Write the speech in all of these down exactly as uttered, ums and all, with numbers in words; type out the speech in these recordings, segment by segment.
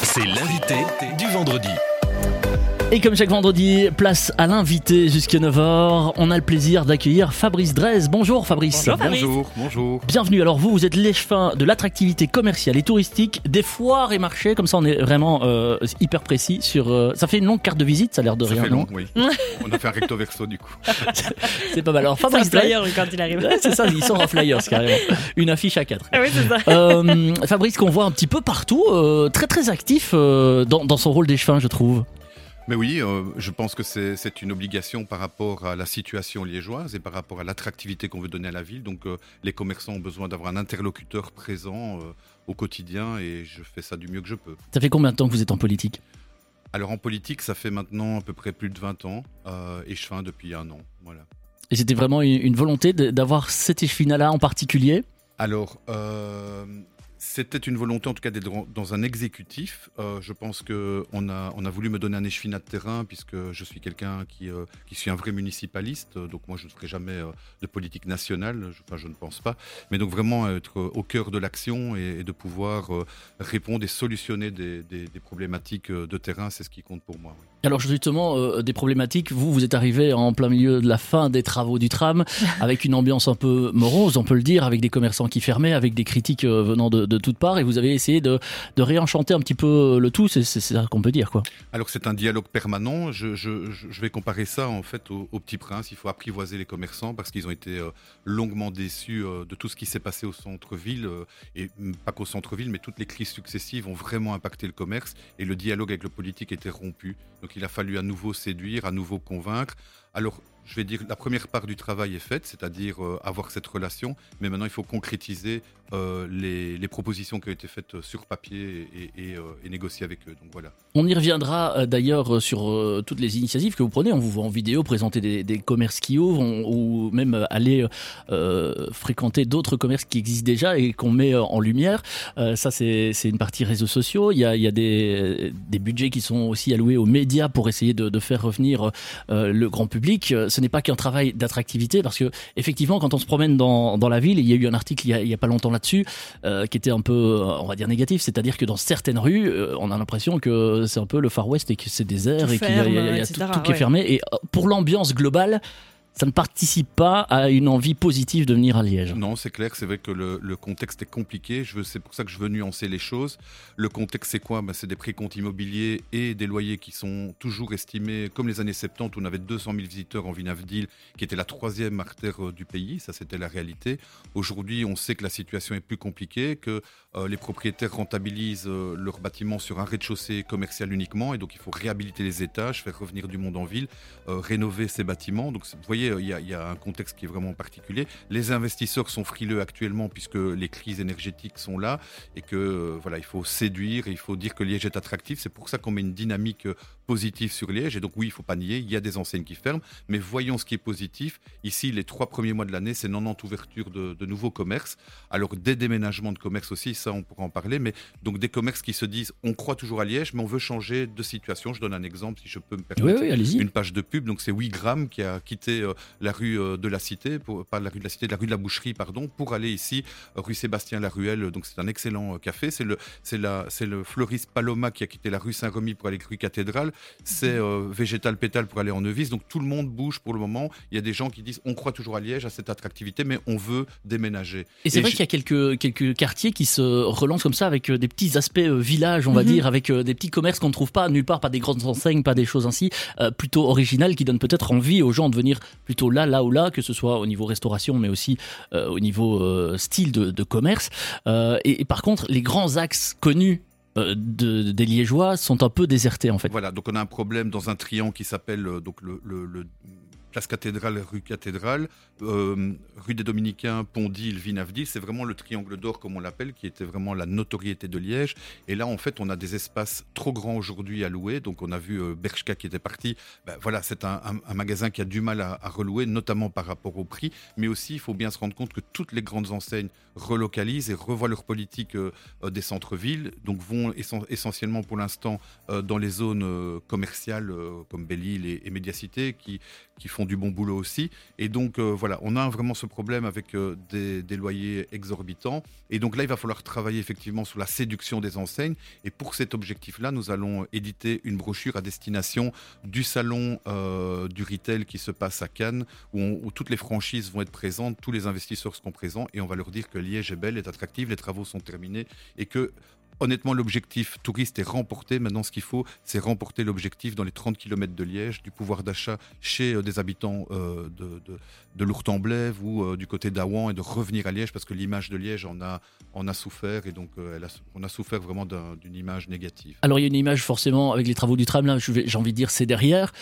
C'est l'invité du vendredi. Et comme chaque vendredi, place à l'invité jusqu'à neuf heures. On a le plaisir d'accueillir Fabrice Drez. Bonjour Fabrice. Bonjour Fabrice. Bonjour, bonjour. Bienvenue. Alors vous, vous êtes l'échevin de l'attractivité commerciale et touristique des foires et marchés. Comme ça, on est vraiment euh, hyper précis sur... Euh, ça fait une longue carte de visite, ça a l'air de ça rien, fait non long, oui. On a fait un recto verso du coup. C'est pas mal. Alors C'est un Fabrice Drez... flyer lui, quand il arrive. Ouais, c'est ça, il sort en flyers carrément. Une affiche à quatre. Ah oui, c'est ça. Euh, Fabrice qu'on voit un petit peu partout, euh, très très actif euh, dans, dans son rôle d'échevin, je trouve. Mais oui, euh, je pense que c'est, c'est une obligation par rapport à la situation liégeoise et par rapport à l'attractivité qu'on veut donner à la ville. Donc euh, les commerçants ont besoin d'avoir un interlocuteur présent euh, au quotidien et je fais ça du mieux que je peux. Ça fait combien de temps que vous êtes en politique ? Alors en politique, ça fait maintenant à peu près plus de vingt ans, euh, échevin depuis un an. Voilà. Et c'était vraiment une, une volonté de, d'avoir cet échevinat-là en particulier ? Alors, euh, c'était une volonté en tout cas d'être dans un exécutif. Euh, je pense qu'on a, on a voulu me donner un échevinat de terrain puisque je suis quelqu'un qui, euh, qui suis un vrai municipaliste. Donc moi, je ne ferai jamais euh, de politique nationale, je, enfin je ne pense pas. Mais donc vraiment être au cœur de l'action et, et de pouvoir euh, répondre et solutionner des, des, des problématiques de terrain, c'est ce qui compte pour moi. Oui. Alors justement, euh, des problématiques, vous, vous êtes arrivé en plein milieu de la fin des travaux du tram, avec une ambiance un peu morose, on peut le dire, avec des commerçants qui fermaient, avec des critiques euh, venant de, de toutes parts, et vous avez essayé de, de réenchanter un petit peu le tout, c'est, c'est ça qu'on peut dire, quoi. Alors c'est un dialogue permanent, je, je, je vais comparer ça en fait au, au Petit Prince, il faut apprivoiser les commerçants parce qu'ils ont été euh, longuement déçus euh, de tout ce qui s'est passé au centre-ville, euh, et pas qu'au centre-ville, mais toutes les crises successives ont vraiment impacté le commerce, et le dialogue avec le politique était rompu. Donc il a fallu à nouveau séduire, à nouveau convaincre. Alors, je vais dire, la première part du travail est faite, c'est-à-dire euh, avoir cette relation, mais maintenant il faut concrétiser euh, les, les propositions qui ont été faites sur papier et, et, euh, et négocier avec eux. Donc voilà. On y reviendra euh, d'ailleurs sur euh, toutes les initiatives que vous prenez. On vous voit en vidéo présenter des, des commerces qui ouvrent, on, ou même euh, aller euh, fréquenter d'autres commerces qui existent déjà et qu'on met euh, en lumière. Euh, ça, c'est, c'est une partie réseaux sociaux. Il y a, il y a des, des budgets qui sont aussi alloués aux médias pour essayer de, de faire revenir euh, le grand public. Ce n'est pas qu'un travail d'attractivité, parce que effectivement, quand on se promène dans, dans la ville, il y a eu un article il y a, il y a pas longtemps là-dessus euh, qui était un peu, on va dire, négatif, c'est-à-dire que dans certaines rues, euh, on a l'impression que c'est un peu le Far West et que c'est désert tout et ferme, qu'il y a, il y a, il y a et cetera, tout, tout qui ouais. est fermé. Et pour l'ambiance globale, ça ne participe pas à une envie positive de venir à Liège. Non, c'est clair, c'est vrai que le, le contexte est compliqué, je veux, c'est pour ça que je veux nuancer les choses. Le contexte, c'est quoi ? Ben, c'est des précomptes immobiliers et des loyers qui sont toujours estimés, comme les années soixante-dix, où on avait deux cent mille visiteurs en Vinavdil, qui était la troisième artère du pays, ça c'était la réalité. Aujourd'hui, on sait que la situation est plus compliquée, que euh, les propriétaires rentabilisent euh, leurs bâtiments sur un rez-de-chaussée commercial uniquement, et donc il faut réhabiliter les étages, faire revenir du monde en ville, euh, rénover ces bâtiments. Donc vous voyez, il y, a, il y a un contexte qui est vraiment particulier. Les investisseurs sont frileux actuellement puisque les crises énergétiques sont là et que euh, voilà, il faut séduire et il faut dire que Liège est attractif. C'est pour ça qu'on met une dynamique euh, positive sur Liège. Et donc oui, il ne faut pas nier, il y a des enseignes qui ferment, mais voyons ce qui est positif. Ici, les trois premiers mois de l'année, c'est quatre-vingt-dix ouvertures de, de nouveaux commerces. Alors des déménagements de commerces aussi, ça on pourra en parler, mais donc des commerces qui se disent on croit toujours à Liège, mais on veut changer de situation. Je donne un exemple si je peux me permettre. Oui, oui, allez-y. Une page de pub, donc c'est Wigram qui a quitté euh, la rue de la Cité, pour, pas la rue de la Cité, de la rue de la Boucherie, pardon, pour aller ici, rue Sébastien-Laruelle. Donc c'est un excellent café. C'est le, c'est la, c'est le fleuriste Paloma qui a quitté la rue Saint-Remy pour aller rue Cathédrale. C'est euh, Végétal Pétale pour aller en Neuvis. Donc tout le monde bouge pour le moment. Il y a des gens qui disent on croit toujours à Liège, à cette attractivité, mais on veut déménager. Et c'est Et vrai j... qu'il y a quelques, quelques quartiers qui se relancent comme ça avec des petits aspects euh, village, on va mm-hmm. dire, avec euh, des petits commerces qu'on ne trouve pas nulle part, pas des grandes enseignes, pas des choses ainsi, euh, plutôt originales qui donnent peut-être envie aux gens de venir plutôt là, là ou là, que ce soit au niveau restauration, mais aussi euh, au niveau euh, style de, de commerce. Euh, et, et par contre, les grands axes connus euh, de, des Liégeois sont un peu désertés en fait. Voilà, donc on a un problème dans un triangle qui s'appelle euh, donc le, le, le Place Cathédrale, rue Cathédrale, euh, rue des Dominicains, Pont-d'Île, Vinavdil, c'est vraiment le triangle d'or comme on l'appelle, qui était vraiment la notoriété de Liège. Et là, en fait, on a des espaces trop grands aujourd'hui à louer. Donc, on a vu euh, Bershka qui était parti. Ben, voilà, c'est un, un, un magasin qui a du mal à, à relouer, notamment par rapport au prix. Mais aussi, il faut bien se rendre compte que toutes les grandes enseignes relocalisent et revoient leur politique euh, des centres-villes. Donc, vont essen- essentiellement pour l'instant euh, dans les zones euh, commerciales euh, comme Belle-Île et, et Médiacité, qui, qui font font du bon boulot aussi. Et donc euh, voilà, on a vraiment ce problème avec euh, des, des loyers exorbitants. Et donc là, il va falloir travailler effectivement sur la séduction des enseignes. Et pour cet objectif-là, nous allons éditer une brochure à destination du salon euh, du retail qui se passe à Cannes, où, on, où toutes les franchises vont être présentes, tous les investisseurs seront présents, et on va leur dire que Liège est belle, est attractive, les travaux sont terminés, et que honnêtement, l'objectif touriste est remporté. Maintenant, ce qu'il faut, c'est remporter l'objectif dans les trente kilomètres de Liège, du pouvoir d'achat chez euh, des habitants euh, de, de, de l'Ourthe-en-Blève ou euh, du côté d'Aouan, et de revenir à Liège, parce que l'image de Liège en a, en a souffert, et donc euh, elle a, on a souffert vraiment d'un, d'une image négative. Alors, il y a une image forcément avec les travaux du tram, là, je vais, j'ai envie de dire, c'est derrière.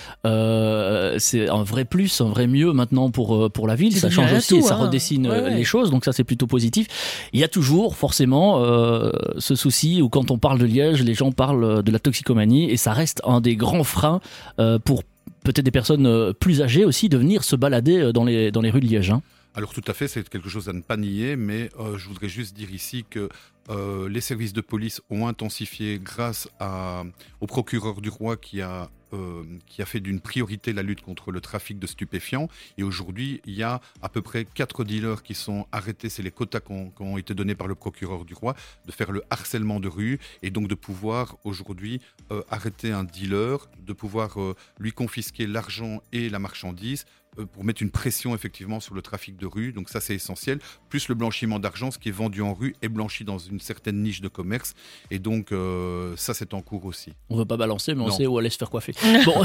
Euh, c'est un vrai plus, un vrai mieux maintenant pour, pour la ville. C'est ça change aussi tout, et ça hein. redessine Ouais, ouais. les choses, donc ça, c'est plutôt positif. Il y a toujours forcément euh, ce souci où quand on parle de Liège, les gens parlent de la toxicomanie, et ça reste un des grands freins euh, pour peut-être des personnes plus âgées aussi de venir se balader dans les, dans les rues de Liège. Hein. Alors tout à fait, c'est quelque chose à ne pas nier, mais euh, je voudrais juste dire ici que euh, les services de police ont intensifié grâce à, au procureur du roi qui a, euh, qui a fait d'une priorité la lutte contre le trafic de stupéfiants. Et aujourd'hui, il y a à peu près quatre dealers qui sont arrêtés. C'est les quotas qui ont, qui ont été donnés par le procureur du roi, de faire le harcèlement de rue, et donc de pouvoir aujourd'hui euh, arrêter un dealer, de pouvoir euh, lui confisquer l'argent et la marchandise, pour mettre une pression effectivement sur le trafic de rue, donc ça c'est essentiel, plus le blanchiment d'argent, ce qui est vendu en rue est blanchi dans une certaine niche de commerce, et donc euh, ça c'est en cours aussi. On ne veut pas balancer, mais on Non. sait où aller se faire coiffer. Bon,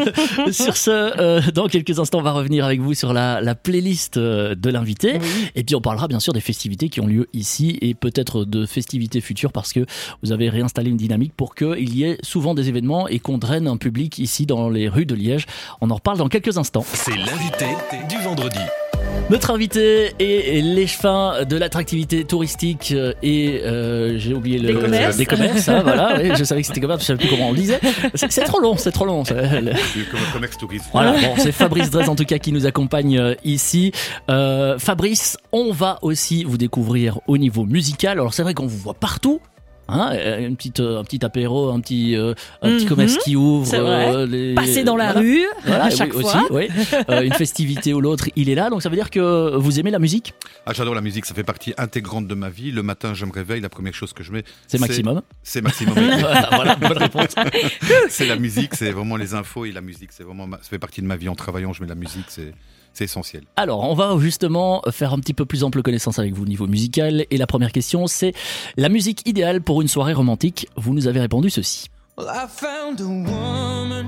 sur ce, euh, dans quelques instants, on va revenir avec vous sur la, la playlist de l'invité, Oui. et puis on parlera bien sûr des festivités qui ont lieu ici, et peut-être de festivités futures, parce que vous avez réinstallé une dynamique pour qu'il y ait souvent des événements et qu'on draine un public ici dans les rues de Liège. On en reparle dans quelques instants. C'est l'invité du vendredi. Notre invité est l'échevin de l'attractivité touristique et euh, j'ai oublié le Des commerces. des commerces, hein, voilà. Oui, je savais que c'était commerce, je savais plus comment on le disait. C'est, c'est trop long, c'est trop long. c'est- le- Comme un commerce tourisme. Voilà, bon, c'est Fabrice Drez en tout cas qui nous accompagne euh, ici. Euh, Fabrice, on va aussi vous découvrir au niveau musical. Alors c'est vrai qu'on vous voit partout. Hein, euh, une petite, euh, un petit apéro, un petit, euh, un petit Mhm. commerce qui ouvre. C'est vrai. euh, les- Passer dans la voilà. rue Voilà, à chaque oui, fois. aussi, oui. Euh, une festivité ou l'autre, il est là. Donc ça veut dire que vous aimez la musique. Ah, j'adore la musique, ça fait partie intégrante de ma vie. Le matin, je me réveille, la première chose que je mets, C'est maximum. C'est maximum. voilà, voilà, bonne réponse. C'est la musique, c'est vraiment les infos et la musique. C'est vraiment, ma- ça fait partie de ma vie. En travaillant, je mets la musique, c'est, c'est essentiel. Alors, on va justement faire un petit peu plus ample connaissance avec vous au niveau musical. Et la première question, c'est la musique idéale pour une soirée romantique. Vous nous avez répondu ceci. Well, I found a woman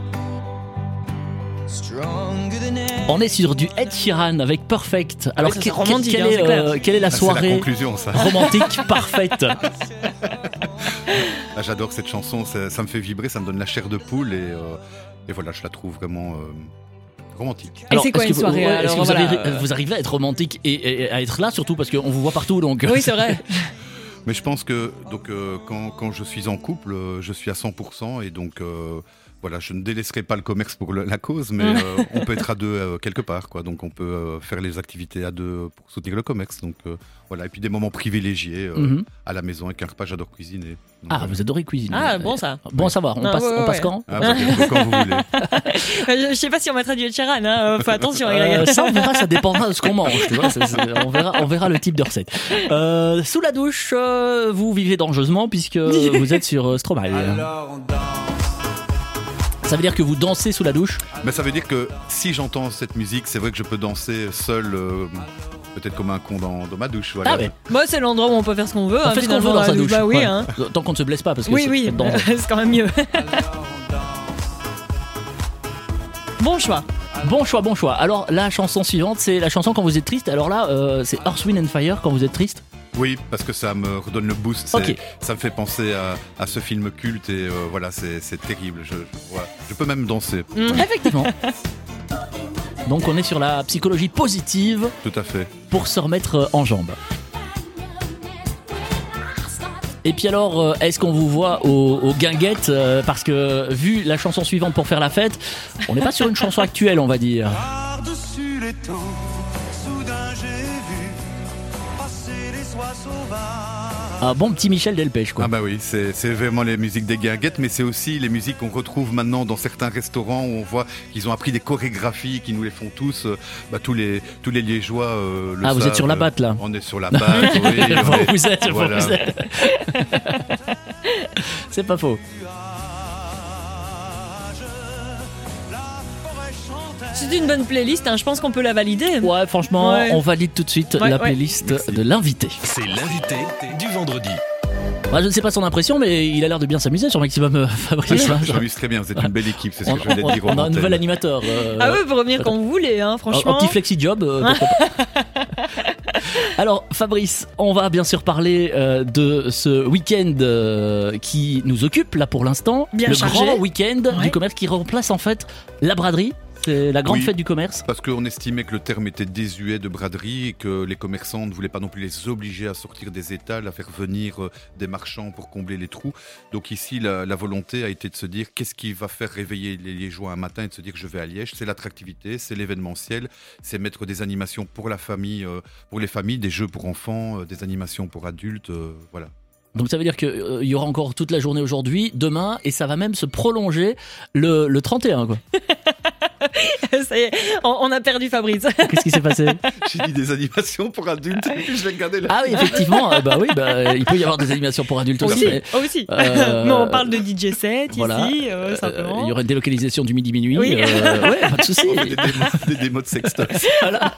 stronger than ever. On est sur du Ed Sheeran avec Perfect. Alors, ça, que- c'est romantique, quelle, hein, est, c'est clair. euh, quelle est la Ah, c'est la soirée conclusion, ça. romantique parfaite? Ah, j'adore cette chanson, ça, ça me fait vibrer, ça me donne la chair de poule et, euh, et voilà, je la trouve vraiment euh, romantique. Et c'est quoi est-ce une que vous- soirée, ouais, alors, Est-ce que vous, voilà. avez- vous arrivez à être romantique et, et à être là surtout parce qu'on vous voit partout donc. Oui, c'est vrai. Mais je pense que donc, euh, quand, quand je suis en couple, euh, je suis à cent pour cent et donc euh, voilà, je ne délaisserai pas le commerce pour le- la cause, mais euh, on peut être à deux euh, quelque part, quoi. Donc on peut euh, faire les activités à deux pour soutenir le commerce. Donc euh, voilà, et puis des moments privilégiés euh, Mhm. à la maison avec un repas, j'adore cuisiner. Donc, Ah, voilà. vous adorez cuisiner. Ah, bon ça. Bon à savoir. On Ah, passe, ouais, on passe ouais. quand Ah, bah, quand vous voulez. Je, je sais pas si on mettra du Ed Sheeran, hein. Fais attention. Euh, ça, on verra, ça dépendra de ce qu'on mange. Tu vois, c'est- c'est- on, verra, on verra le type de recette. Euh, sous la douche, euh, vous vivez dangereusement puisque vous êtes sur euh, Stromae. Alors on danse. Ça veut dire que vous dansez sous la douche. Mais ça veut dire que si j'entends cette musique, c'est vrai que je peux danser seul, euh, peut-être comme un con dans, dans ma douche. Voilà. Ah ouais. Moi, c'est l'endroit où on peut faire ce qu'on veut. On hein, fait ce qu'on veut finalement, dans sa douche. Bah oui, Ouais. hein. Tant qu'on ne se blesse pas parce que Oui, c'est oui. c'est dangereux. C'est quand même mieux. Alors on danse. Bon choix. Bon choix, bon choix. Alors la chanson suivante, c'est la chanson quand vous êtes triste. Alors là, euh, c'est Earth, Wind and Fire quand vous êtes triste. Oui, parce que ça me redonne le boost. c'est- Ok. Ça me fait penser à, à ce film culte et euh, voilà, c'est, c'est terrible. Je, je- voilà. Je peux même danser. Mm. Effectivement. Donc on est sur la psychologie positive Tout à fait. pour se remettre euh, en jambes. Et puis alors, euh, est-ce qu'on vous voit aux, aux guinguettes euh, parce que vu la chanson suivante pour faire la fête, on n'est pas sur une chanson actuelle, on va dire. Par-dessus les temps, soudain j'ai vu passer les soies sauvages. Un bon petit Michel Delpech, quoi. Ah bah oui, c'est, c'est vraiment les musiques des guinguettes, mais c'est aussi les musiques qu'on retrouve maintenant dans certains restaurants où on voit qu'ils ont appris des chorégraphies, qui nous les font tous, euh, bah, tous les tous les Liégeois euh, le Ah, vous savent. êtes sur la batte, là. On est sur la batte, oui. on Bon, est- vous êtes, bon, voilà. vous êtes. C'est pas faux. C'est une bonne playlist, hein, je pense qu'on peut la valider. Ouais, franchement, Ouais. on valide tout de suite Ouais, la ouais. playlist Merci. de l'invité. C'est l'invité du vendredi. Bah, je ne sais pas son impression, mais il a l'air de bien s'amuser sur Maximum euh, Fabrice. hein. Je m'amuse très bien, vous êtes une belle équipe, c'est ce On, que je voulais on- dire. on a un nouvel animateur. euh, Ah oui, vous revenir quand vous voulez, hein, un, un franchement. petit flexi job. euh, pourquoi pas. Alors Fabrice, on va bien sûr parler euh, de ce week-end euh, qui nous occupe là pour l'instant. Bien le chargé. grand week-end Ouais. du commerce qui remplace en fait la braderie. C'est la grande Oui. fête du commerce. Parce qu'on estimait que le terme était désuet de braderie et que les commerçants ne voulaient pas non plus les obliger à sortir des étals, à faire venir euh, des marchands pour combler les trous. Donc ici, la, la volonté a été de se dire qu'est-ce qui va faire réveiller les Liégeois un matin et de se dire je vais à Liège. C'est l'attractivité, c'est l'événementiel, c'est mettre des animations pour la famille, euh, pour les familles, des jeux pour enfants, euh, des animations pour adultes, euh, voilà. Donc ça veut dire qu'il euh, y aura encore toute la journée aujourd'hui, demain, et ça va même se prolonger le, le trente et un. Quoi. Ça y est, on, on a perdu Fabrice. Qu'est-ce qui s'est passé? J'ai dit des animations pour adultes et puis je vais regarder là. Ah oui, effectivement, euh, bah oui, bah, il peut y avoir des animations pour adultes aussi. Aussi, mais, aussi. Euh, Mais on parle de D J set voilà. ici, euh, euh, simplement. il y aura une délocalisation du midi-minuit. Oui. euh, ouais, pas de souci. On fait des démos, des démos de sextox. Voilà.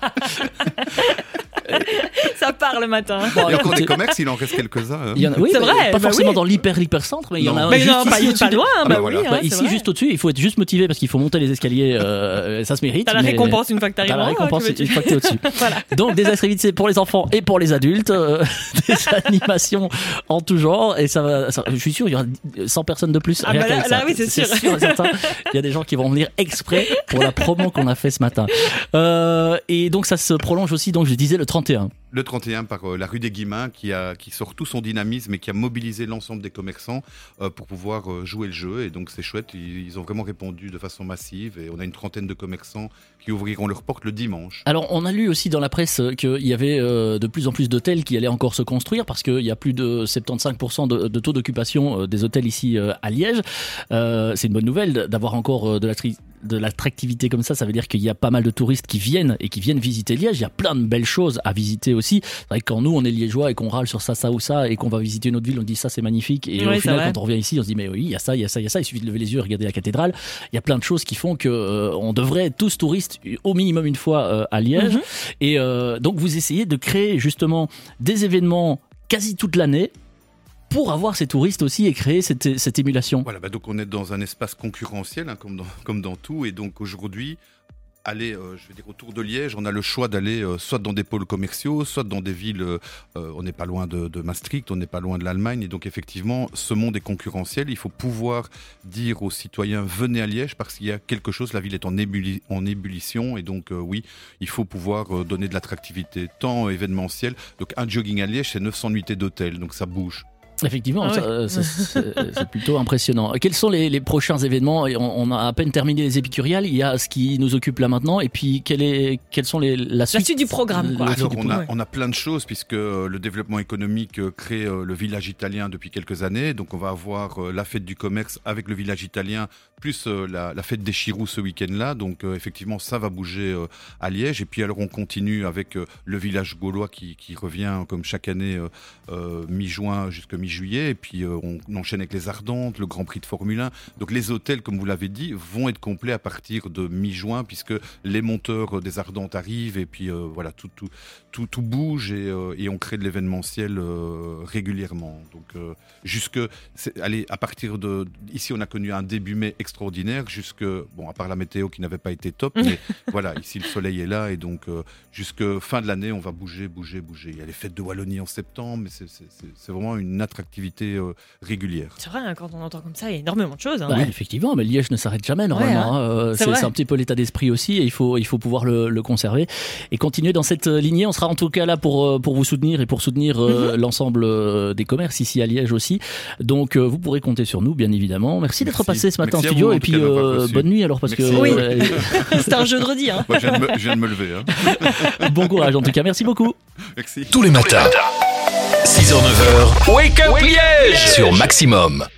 Ça part le matin. Bon, Il y a encore écoutez, des commerces, il en reste quelques-uns. hein. il y en a- oui, C'est bah, vrai, pas bah forcément oui. dans l'hyper hyper centre, mais il y en a Non. un Mais juste non, pas, ici au-dessus pas de- loin, Ah bah bah oui. voilà. hein, Bah, c'est ici vrai. juste au-dessus, il faut être juste motivé parce qu'il faut monter les escaliers, euh, ça se mérite. T'as la mais- récompense une fois que t'arrives T'as la en haut, récompense tu veux- une fois que t'es au-dessus. Voilà. Donc des activités pour les enfants et pour les adultes, euh, des animations en tout genre, et ça va, ça- je suis sûr il y aura cent personnes de plus. Ah rien bah là- qu'avec là, ça. oui, c'est sûr. et certain. Il y a des gens qui vont venir exprès pour la promo qu'on a fait ce matin. Euh, et donc ça se prolonge aussi, donc je disais le trente et un. Le trente et un par euh, la rue des Guillemins qui, a, qui sort tout son dynamisme et qui a mobilisé l'ensemble des commerçants euh, pour pouvoir euh, jouer le jeu. Et donc c'est chouette, ils, ils ont vraiment répondu de façon massive et on a une trentaine de commerçants qui ouvriront leurs portes le dimanche. Alors, on a lu aussi dans la presse qu'il y avait euh, de plus en plus d'hôtels qui allaient encore se construire parce qu'il y a plus de soixante-quinze pour cent de, de taux d'occupation euh, des hôtels ici euh, à Liège. Euh, c'est une bonne nouvelle d'avoir encore euh, de la tri- de l'attractivité comme ça. Ça veut dire qu'il y a pas mal de touristes qui viennent et qui viennent visiter Liège. Il y a plein de belles choses à visiter aussi. C'est vrai que quand nous, on est liégeois et qu'on râle sur ça, ça ou ça et qu'on va visiter une autre ville, on dit ça, c'est magnifique. Et Ouais, au c'est final, vrai. quand on revient ici, on se dit, mais oui, il y a ça, il y a ça, il y a ça. Il suffit de lever les yeux et regarder la cathédrale. Il y a plein de choses qui font que euh, on devrait être tous touristes au minimum une fois euh, à Liège. Mhm. Et euh, donc, vous essayez de créer justement des événements quasi toute l'année pour avoir ces touristes aussi et créer cette, cette émulation. Voilà, bah donc on est dans un espace concurrentiel hein, comme, dans, comme dans tout. Et donc aujourd'hui, aller, euh, je veux dire, autour de Liège, on a le choix d'aller euh, soit dans des pôles commerciaux, soit dans des villes, euh, euh, on n'est pas loin de, de Maastricht, on n'est pas loin de l'Allemagne. Et donc effectivement, ce monde est concurrentiel. Il faut pouvoir dire aux citoyens, venez à Liège parce qu'il y a quelque chose, la ville est en, ébulli- en ébullition. Et donc euh, oui, il faut pouvoir euh, donner de l'attractivité, tant événementielle. Donc un jogging à Liège, c'est neuf cents nuitées d'hôtel, donc ça bouge. Effectivement, Ah ça, ouais. euh, ça, c'est c'est plutôt impressionnant. Quels sont les, les prochains événements? Et on, on a à peine terminé les épicuriales. Il y a ce qui nous occupe là maintenant. Et puis, quelle est, quelles sont les, la suite, suite du programme, quoi. La suite Alors, du on, programme. a, on a plein de choses puisque euh, le développement économique euh, crée euh, le village italien depuis quelques années. Donc on va avoir euh, la fête du commerce avec le village italien plus euh, la, la fête des Chirous ce week-end-là. Donc euh, effectivement ça va bouger euh, à Liège. Et puis alors on continue avec euh, le village gaulois qui, qui revient comme chaque année euh, euh, mi-juin jusqu'à mi-juillet. Et puis euh, on, on enchaîne avec les Ardentes, le Grand Prix de Formule un. Donc les hôtels, comme vous l'avez dit, vont être complets à partir de mi-juin puisque les monteurs des Ardentes arrivent et puis euh, voilà, tout, tout, tout, tout bouge et, euh, et on crée de l'événementiel euh, régulièrement. Donc euh, jusque, c'est- allez, à partir de, ici on a connu un début mai extraordinaire jusque, bon à part la météo qui n'avait pas été top, mais voilà, ici le soleil est là et donc euh, jusque fin de l'année on va bouger, bouger, bouger. Il y a les fêtes de Wallonie en septembre, mais c'est, c'est, c'est, c'est vraiment une attractivité euh, régulière. C'est vrai, hein, quand on entend comme ça, il y a énormément de choses. hein. Bah, effectivement, mais Liège ne s'arrête jamais normalement. Ouais, hein. Euh, c'est c'est vrai. c'est un petit peu l'état d'esprit aussi, et il faut, il faut pouvoir le, le conserver et continuer dans cette euh, lignée. On sera en tout cas là pour, euh, pour vous soutenir et pour soutenir euh, l'ensemble euh, des commerces ici à Liège aussi. Donc euh, vous pourrez compter sur nous, bien évidemment. Merci, d'être Merci. passé ce matin Merci en à studio vous, en et tout puis cas, d'avoir euh, reçu. bonne nuit alors parce Merci. que Oui. euh, C'était un jeu de redis. Hein. Moi, je, viens de me, je viens de me lever. Hein. bon courage en tout cas. Merci beaucoup. Merci. Tous les matins, six heures neuf heures, Wake Up Liège sur Maximum.